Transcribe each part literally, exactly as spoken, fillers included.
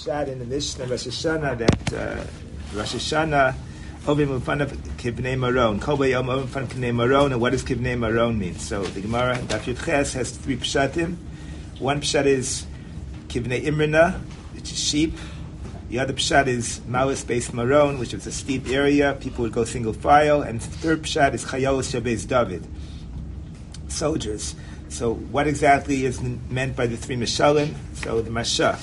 pshat in the Mishnah Rosh Hashanah that uh, Rosh Hashanah Ovim Ufanav Kivnei Maron. Kol Bayom Ovim Ufanav Kivnei Maron. And what does Kivnei Maron mean? So the Gemara Daf Yud Ches has three pshatim. One pshat is Kivnei Imrina, which is sheep. The other pshat is Maois based Maron, which is a steep area. People would go single file. And the third pshat is Chayolos Shabes David, soldiers. So what exactly is meant by the three Mishalim? So the Masha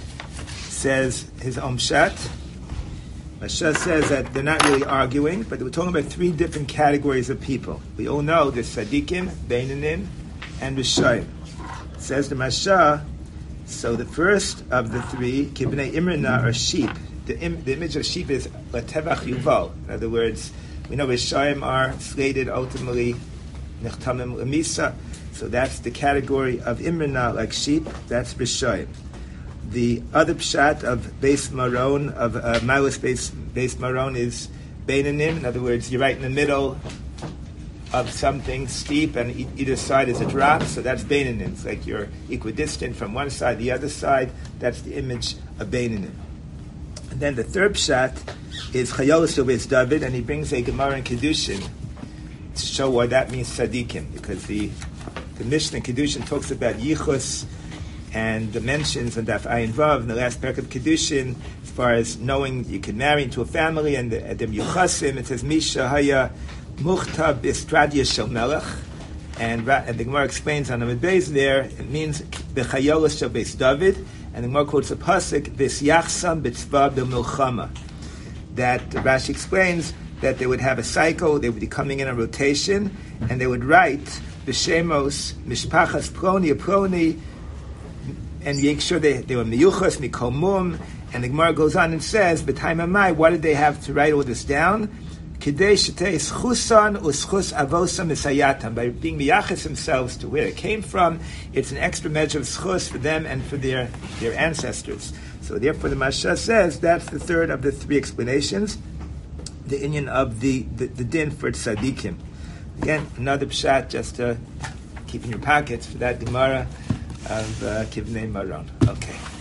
says his own pshat. Masha says that they're not really arguing, but we're talking about three different categories of people. We all know there's Sadiqim, Beinanim, and Rishayim. Says the Masha, so the first of the three, Kibnei Imrina, are sheep. The, im, the image of sheep is Latevach Yuval. In other words, we know Rishayim are slated ultimately Nechtamim Lemisa. So that's the category of Imrina, like sheep. That's Rishayim. The other pshat of Beis Maron, of uh, Malis Beis, Beis Maron, is Beinanim. In other words, you're right in the middle of something steep, and e- either side is a drop. So that's Beinanim. It's like you're equidistant from one side, the other side. That's the image of Beinanim. And then the third pshat is Chayolos Shabes David, and he brings a Gemara in Kedushin to show why that means Tzadikim, because the the Mishnah in Kedushin talks about Yichus and the mentions and Daf Ayin Vav in the last parak of Kedushin, as far as knowing you can marry into a family, and the Adam Yuchasim, it says Misha Haya Muchta Bistradia Shel Melech, and and the Gemara explains on the Beis there it means B'Chayolos Shel Beis David, and the Gemara quotes a pasuk V'Syachsam B'Tzva B'Milchama, that Rashi explains that they would have a cycle, they would be coming in a rotation, and they would write B'Shemos Mishpachas Ploni Ploni, and make sure they, they were miyuchas, mikol mum, and the Gemara goes on and says, b'tayim amai, why did they have to write all this down? Kidei shetei schusan uschus avosam misayatam, by being miyachas themselves to where it came from, it's an extra measure of schus for them and for their, their ancestors. So therefore the Masha says that's the third of the three explanations, the inyan of the, the, the din for tzadikim. Again, another pshat just to keep in your pockets for that Gemara of uh, Kivnei Maron. Okay.